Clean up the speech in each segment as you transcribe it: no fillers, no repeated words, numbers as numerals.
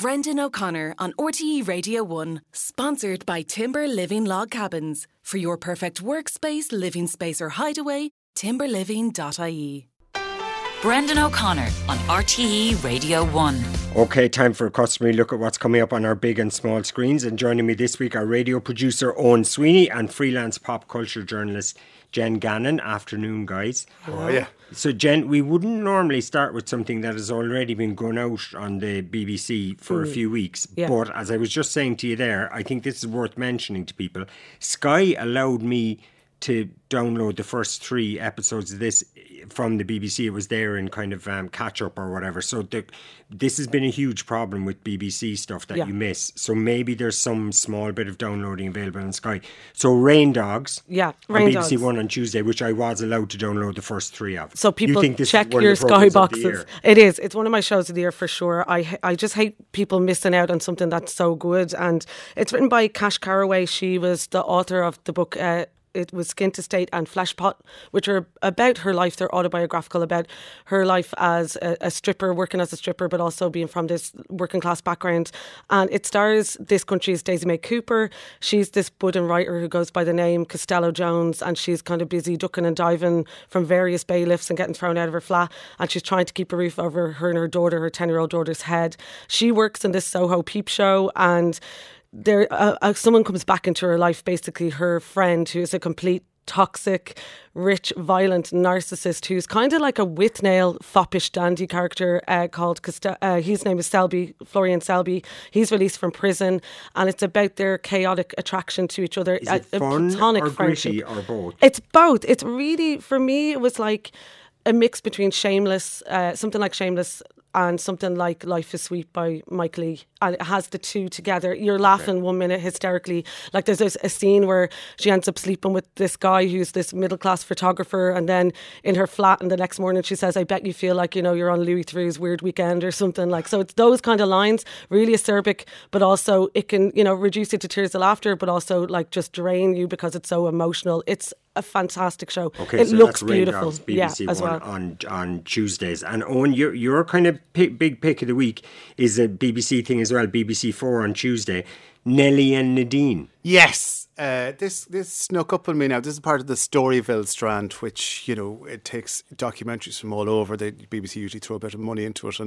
Brendan O'Connor on RTE Radio 1, sponsored by Timber Living Log Cabins. For your perfect workspace, living space or hideaway, timberliving.ie. Brendan O'Connor on RTE Radio 1. Okay, time for a customary look at what's coming up on our big and small screens. And joining me this week are radio producer Owen Sweeney and freelance pop culture journalist Jen Gannon. Afternoon, guys. How are you? So, Jen, we wouldn't normally start with something that has already been going out on the BBC for a few weeks. Yeah. But as I was just saying to you there, I think this is worth mentioning to people. Sky allowed me to download the first 3 episodes of this from the BBC. It was there in kind of catch up or whatever. So this has been a huge problem with BBC stuff that you miss. So maybe there's some small bit of downloading available on Sky. So Rain Dogs Yeah, on Rain BBC Dogs. One on Tuesday, which I was allowed to download the first 3 of. So people You think this check is one your of the Sky programs of the boxes. year? It is. It's one of my shows of the year for sure. I just hate people missing out on something that's so good. And it's written by Cash Caraway. She was the author of the book it was Skin to State and Fleshpot, which are about her life. They're autobiographical about her life as a stripper, working as a stripper, but also being from this working class background. And it stars this country's Daisy May Cooper. She's this budding writer who goes by the name Costello Jones, and she's kind of busy ducking and diving from various bailiffs and getting thrown out of her flat. And she's trying to keep a roof over her and her daughter, her 10-year-old daughter's head. She works in this Soho peep show, and there someone comes back into her life, basically her friend, who is a complete toxic, rich, violent narcissist who's kind of like a Withnail foppish dandy character called his name is Selby, Florian Selby. He's released from prison, and it's about their chaotic attraction to each other. Is it a fun platonic or friendship. gritty or both? It's both. It's really, for me, it was like a mix between Shameless, something like Shameless, and something like Life is Sweet by Mike Leigh. And it has the two together. You're laughing 1 minute hysterically. Like there's a scene where she ends up sleeping with this guy who's this middle-class photographer, and then in her flat, and the next morning she says, I bet you feel like, you're on Louis Theroux's Weird Weekend or something. Like, so it's those kind of lines, really acerbic, but also it can, reduce you to tears of laughter, but also like just drain you because it's so emotional. It's a fantastic show. Okay, it so looks that's Rain beautiful. Dogs, BBC as One well. on Tuesdays. And Owen, your kind of big pick of the week is a BBC thing as well, BBC 4 on Tuesday, Nelly and Nadine. Yes. This snuck up on me now. This is part of the Storyville strand, which, it takes documentaries from all over. The BBC usually throw a bit of money into it,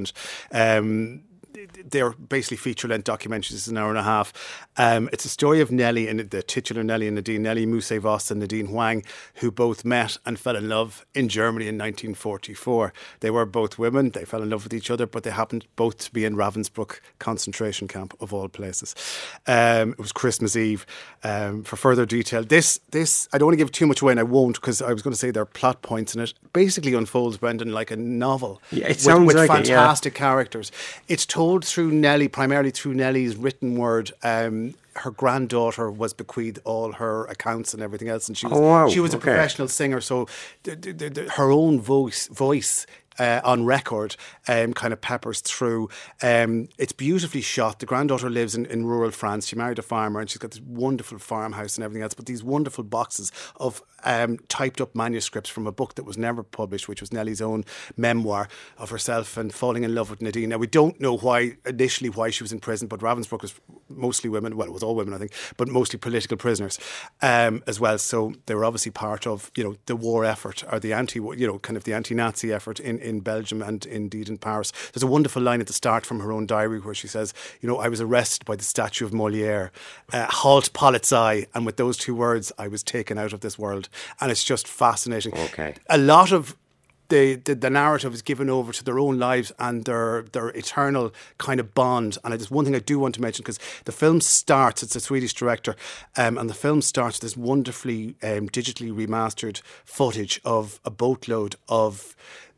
and they're basically feature-length documentaries. It's an hour and a half. It's a story of Nelly and the titular Nelly and Nadine, Nelly Mousset-Voss and Nadine Huang, who both met and fell in love in Germany in 1944. They were both women. They fell in love with each other, but they happened both to be in Ravensbrück concentration camp, of all places. It was Christmas Eve. For further detail, this I don't want to give too much away, and I won't, because I was going to say there are plot points in it. Basically unfolds, Brendan, like a novel. Yeah, it sounds with like fantastic characters. It's told through Nelly, primarily through Nelly's written word. Her granddaughter was bequeathed all her accounts and everything else, and she was a professional singer, so her own voice on record kind of peppers through. It's beautifully shot. The granddaughter lives in rural France. She married a farmer, and she's got this wonderful farmhouse and everything else, but these wonderful boxes of typed up manuscripts from a book that was never published, which was Nelly's own memoir of herself and falling in love with Nadine. Now, we don't know initially why she was in prison, but Ravensbrück was mostly women. Well, it was all women, I think, but mostly political prisoners as well. So they were obviously part of, the war effort, or the the anti-Nazi effort in Belgium and indeed in Paris. There's a wonderful line at the start from her own diary where she says, I was arrested by the statue of Molière, halt Polizei, and with those 2 words I was taken out of this world. And it's just fascinating. Okay. A lot of the narrative is given over to their own lives and their eternal kind of bond. And there's one thing I do want to mention, because the film starts, it's a Swedish director, and the film starts with this wonderfully digitally remastered footage of a boatload of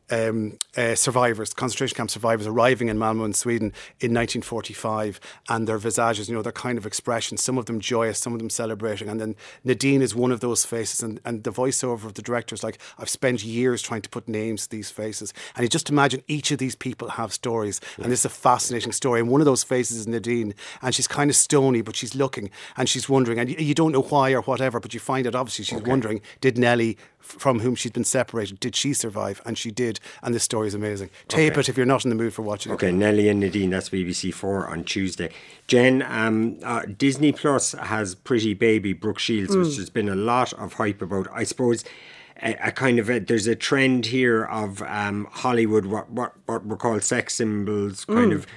survivors, concentration camp survivors, arriving in Malmö in Sweden in 1945, and their visages, their kind of expressions, some of them joyous, some of them celebrating. And then Nadine is one of those faces, and the voiceover of the director is like, I've spent years trying to put names to these faces. And you just imagine each of these people have stories, and this is a fascinating story. And one of those faces is Nadine, and she's kind of stony, but she's looking, and she's wondering, and you don't know why or whatever, but you find out obviously she's wondering, did Nelly from whom she'd been separated. Did she survive? And she did. And this story is amazing. Tape it if you're not in the mood for watching it. Okay, Nelly and Nadine, that's BBC 4 on Tuesday. Jen, Disney Plus has Pretty Baby, Brooke Shields, which there's been a lot of hype about. I suppose there's a trend here of Hollywood, what we call sex symbols, kind of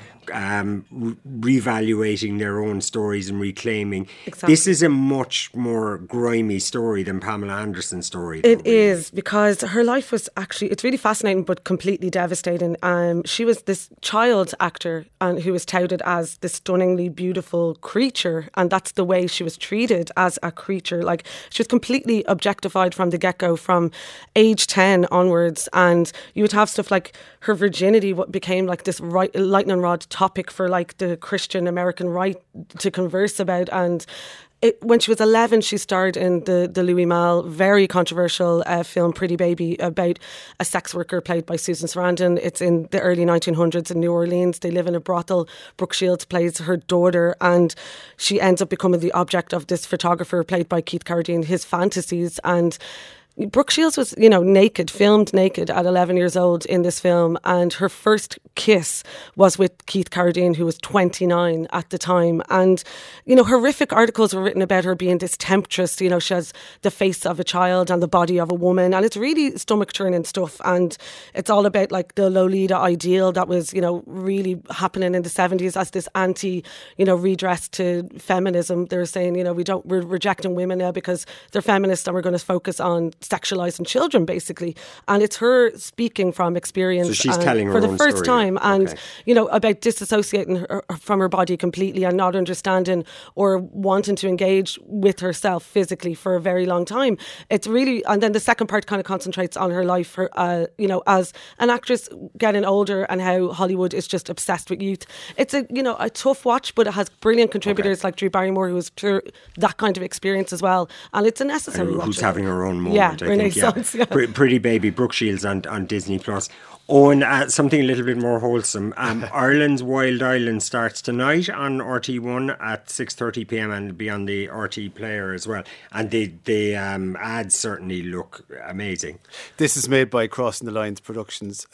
reevaluating their own stories and reclaiming. Exactly. This is a much more grimy story than Pamela Anderson's story. It is, because her life was actually, it's really fascinating but completely devastating. She was this child actor who was touted as this stunningly beautiful creature, and that's the way she was treated, as a creature. Like, she was completely objectified from the get-go, from age 10 onwards, and you would have stuff like her virginity became like this lightning rod topic for like the Christian American right to converse about. And when she was 11, she starred in the Louis Malle very controversial film Pretty Baby, about a sex worker played by Susan Sarandon. It's in the early 1900s in New Orleans. They live in a brothel. Brooke Shields plays her daughter, and she ends up becoming the object of this photographer played by Keith Carradine, his fantasies. And Brooke Shields was, naked, filmed naked at 11 years old in this film, and her first kiss was with Keith Carradine, who was 29 at the time. And, horrific articles were written about her being this temptress. She has the face of a child and the body of a woman, and it's really stomach-churning stuff. And it's all about like the Lolita ideal that was, really happening in the 70s as this redress to feminism. They're saying, we're rejecting women now because they're feminists, and we're going to focus on sexualizing children, basically. And it's her speaking from experience. So she's telling her for the own first story. Time, and about disassociating her from her body completely and not understanding or wanting to engage with herself physically for a very long time. It's really, and then the second part kind of concentrates on her life, as an actress getting older, and how Hollywood is just obsessed with youth. It's a tough watch, but it has brilliant contributors like Drew Barrymore, who was through that kind of experience as well, and it's a necessary watch. Who's having her own moment. Yeah. Renaissance, yeah. Pretty Baby, Brooke Shields on Disney Plus. And something a little bit more wholesome. Ireland's Wild Island starts tonight on RT1 at 6:30 p.m. and will be on the RT Player as well. And the ads certainly look amazing. This is made by Crossing the Line Productions,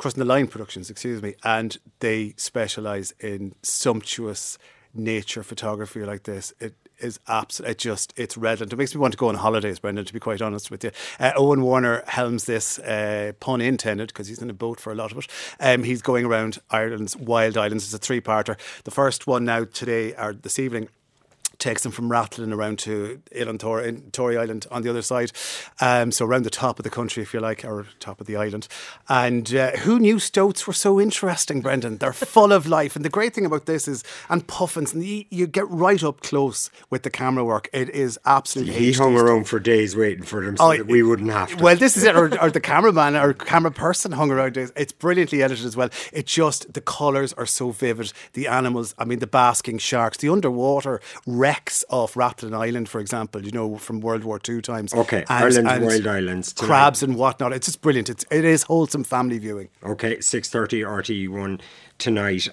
and they specialise in sumptuous nature photography like this. It is absolutely, it's redolent. It makes me want to go on holidays, Brendan, to be quite honest with you. Owen Warner helms this, pun intended, because he's in a boat for a lot of it. He's going around Ireland's Wild Islands. It's a three-parter. The first one now today, or this evening, takes them from Rathlin around to Tory Island on the other side. So around the top of the country, if you like, or top of the island. And who knew stoats were so interesting, Brendan? They're full of life. And the great thing about this is, and puffins, and you get right up close with the camera work. It is absolutely He hung around for days waiting for them so that we wouldn't have to. Well, this is it. Or the cameraman or camera person hung around days. It's brilliantly edited as well. It just, the colours are so vivid. The animals, the basking sharks, the underwater wrecks off Rathlin Island, for example, from World War II times. Okay, Ireland's Wild Islands tonight. Crabs and whatnot. It's just brilliant. It is wholesome family viewing. Okay, 6:30 RT1 tonight.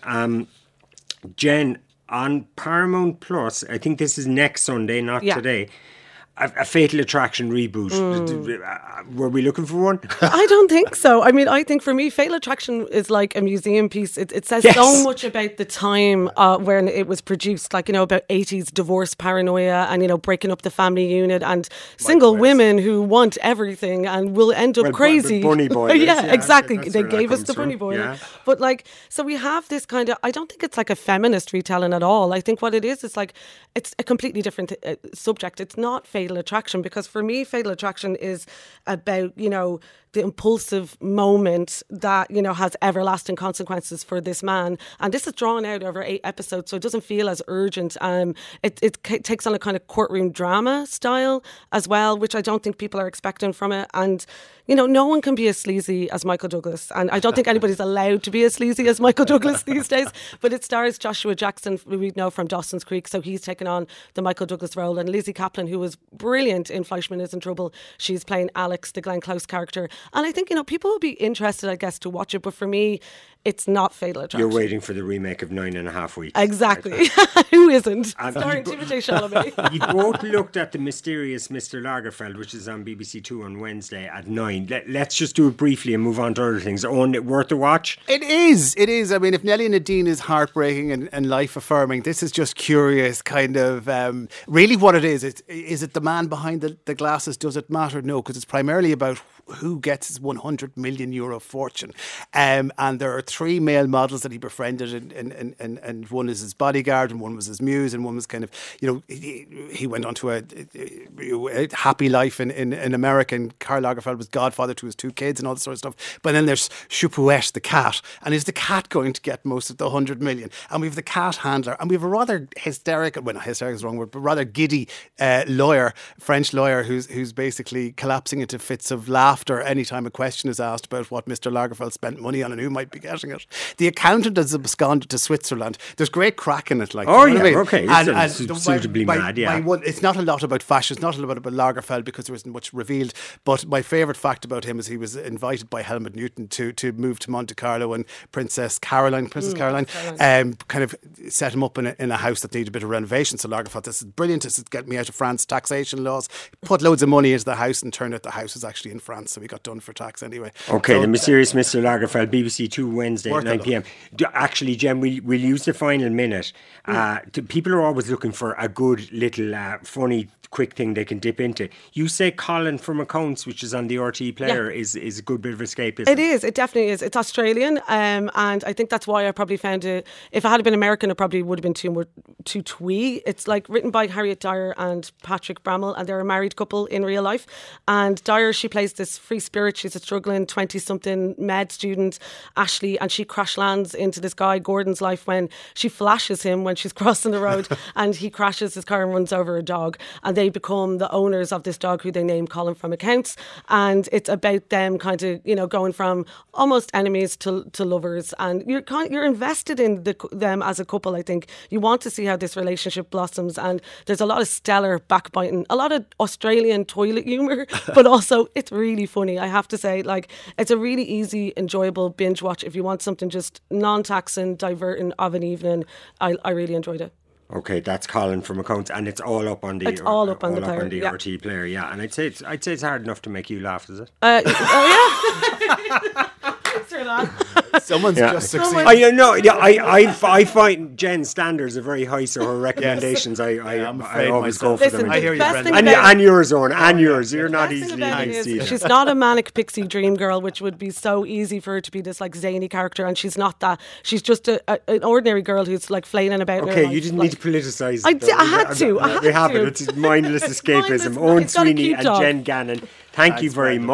Jen, on Paramount Plus, I think this is next Sunday, not today. A Fatal Attraction reboot. Were we looking for one? I don't think so. I think for me, Fatal Attraction is like a museum piece. It says so much about the time when it was produced, like, about 80s divorce paranoia and, breaking up the family unit and single women who want everything and will end up crazy. Bunny Boy. Exactly. They gave us the Bunny Boy. Yeah. But so we have this kind of, I don't think it's like a feminist retelling at all. I think what it is like, it's a completely different subject. It's not Fatal Attraction, because for me, Fatal Attraction is about, the impulsive moment that, has everlasting consequences for this man. And this is drawn out over 8 episodes, so it doesn't feel as urgent. It takes on a kind of courtroom drama style as well, which I don't think people are expecting from it. And, no one can be as sleazy as Michael Douglas. And I don't think anybody's allowed to be as sleazy as Michael Douglas these days. But it stars Joshua Jackson, who we know from Dawson's Creek, so he's taken on the Michael Douglas role. And Lizzie Kaplan, who was brilliant in Fleischman is in Trouble, she's playing Alex, the Glenn Close character. And I think, people will be interested, I guess, to watch it. But for me, it's not Fatal Attraction. You're waiting for the remake of 9.5 Weeks. Exactly. Right? Who isn't? Starring Timothée Chalamet. You both looked at The Mysterious Mr. Lagerfeld, which is on BBC Two on Wednesday at 9. Let's just do it briefly and move on to other things. Owen, worth a watch? It is. I mean, if Nellie Nadine is heartbreaking and life-affirming, this is just curious, kind of, really what it is. Is it the man behind the glasses? Does it matter? No, because it's primarily about who gets his €100 million fortune. And there are 3 male models that he befriended, and one is his bodyguard, and one was his muse, and one was kind of, he went on to a happy life in America, and Karl Lagerfeld was godfather to his 2 kids and all this sort of stuff. But then there's Choupouette, the cat, and is the cat going to get most of the 100 million? And we have the cat handler, and we have a rather hysterical, well, not hysterical is the wrong word, but rather giddy French lawyer who's basically collapsing into fits of laughter anytime a question is asked about what Mr. Lagerfeld spent money on and who might be getting it. The accountant has absconded to Switzerland. There's great crack in it. Okay. Suitably mad, yeah. It's not a lot about fashion. It's not a lot about Lagerfeld because there isn't much revealed. But my favourite fact about him is he was invited by Helmut Newton to move to Monte Carlo, and Princess Caroline kind of set him up in a house that needed a bit of renovation. So Lagerfeld, this is brilliant. This is getting me out of France taxation laws. Put loads of money into the house, and turned out the house is actually in France. So we got done for tax anyway. Okay, so, The Mysterious Mr. Lagerfeld, BBC Two Wednesday at 9 p.m. Actually, Jem, we'll use the final minute. People are always looking for a good little funny quick thing they can dip into. You say Colin from Accounts, which is on the RTE player, is a good bit of escape, isn't it? It is. It definitely is. It's Australian, and I think that's why I probably found it. If it had been American, it probably would have been too twee. It's like written by Harriet Dyer and Patrick Bramall, and they're a married couple in real life. And Dyer, she plays this free spirit. She's a struggling 20-something med student, Ashley, and she crash lands into this guy Gordon's life when she flashes him when she's crossing the road, and he crashes his car and runs over a dog, and they become the owners of this dog who they name Colin from Accounts. And it's about them kind of, going from almost enemies to lovers, and you're invested in them as a couple. I think you want to see how this relationship blossoms, and there's a lot of stellar backbiting, a lot of Australian toilet humour, but also it's really funny, I have to say. Like, it's a really easy, enjoyable binge watch if you want something just non-taxing, diverting of an evening. I really enjoyed it. Okay, that's Colin from Accounts, and it's all up on the RTE player, yeah. And I'd say it's hard enough to make you laugh, is it? Yeah. Thanks for that. Someone's just succeeded. I find Jen's standards are very high, so her recommendations, I always go for them. I hear you, Brendan. And yours, Owen, and yours. You're not easily deceived. She's not a manic pixie dream girl, which would be so easy for her to be this like zany character, and she's not that. She's just an ordinary girl who's like flailing about. Okay, you didn't need to politicise it. I had to. We have it. It's mindless escapism. Owen Sweeney and Jen Gannon. Thanks, you very much.